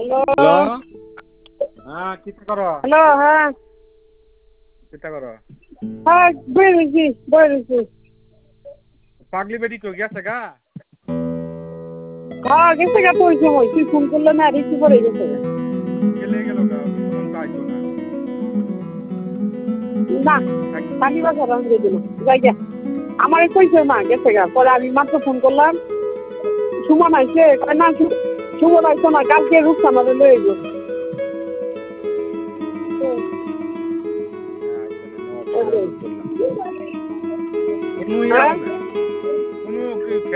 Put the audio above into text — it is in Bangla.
হ্যালো। হ্যাঁ কিতা করো? হ্যালো, হ্যাঁ কিতা করো? হ্যাঁ বই রয়েছি। পাগলি বেটি কই গেছে গা? হ্যাঁ গেছে গা তো ওই সময় তুই ফোন করলে না রিসিভ করে গেছে গা। গেলে গেল গা তখন তো আইতো না। না খালি বাজার আনবে দিল যাই গা। আমারে কইছে মা গেছে গা, পরে আমি মাত্র ফোন করলাম সুমন আইছে, কয় না সুমন আইতো না, কালকে রূপসানারে লয়ে গেল। আচ্ছা, ধন্যবাদ। অনু হ্যাঁ